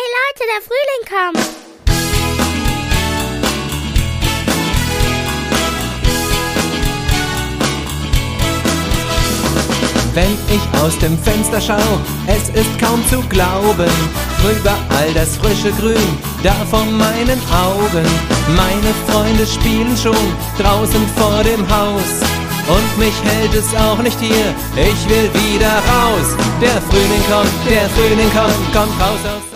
Leute, der Frühling kommt! Wenn ich aus dem Fenster schau, es ist kaum zu glauben, überall das frische Grün, da vor meinen Augen. Meine Freunde spielen schon draußen vor dem Haus und mich hält es auch nicht hier, ich will wieder raus. Der Frühling kommt, kommt raus aus